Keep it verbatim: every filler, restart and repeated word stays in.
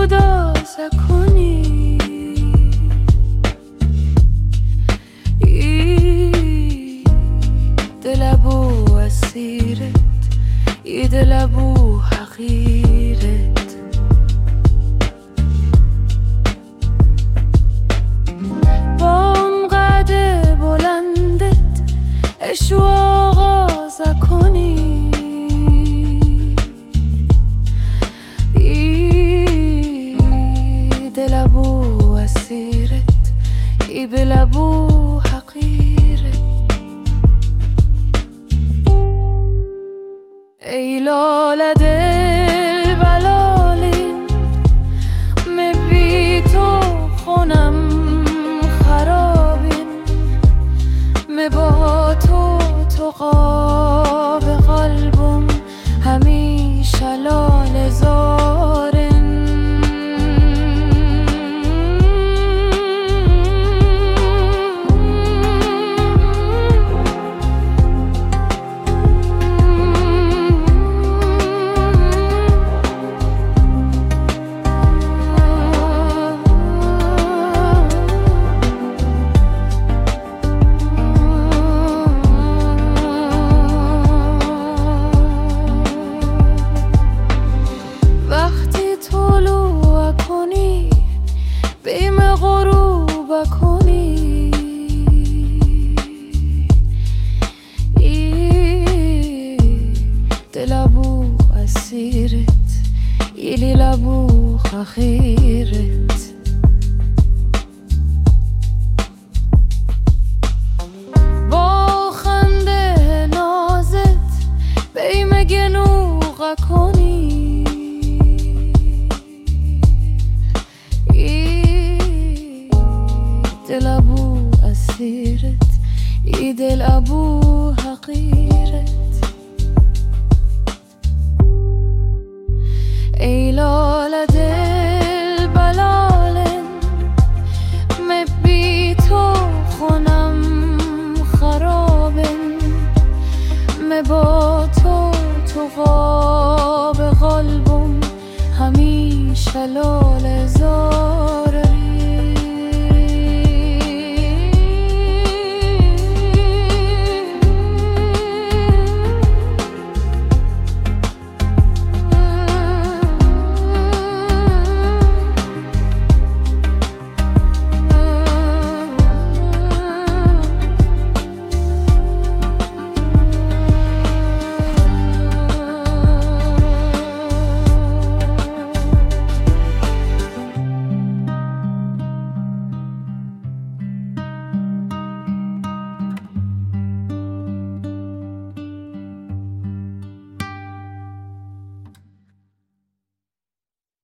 جدا سکنی ای دلبو اسیرت ای دلبو حقیرت با اون قد بلندت عشق آغاز کنی دلبو اسیرت ای بلبو حقیرت ای لاله دل بلالی می تو خونم خرابی می با تو تو قاب قلبم همیشه لاله زارن دلبو اسیرت ایلی لبو خخیرت با خنده نازت بیم گنوغ کنی ای دلبو اسیرت ای دلبو حقیرت ای لاله دل بلالن می بی تو خونم خرابن می با تو تو قاب قلبم همیشه لاله زار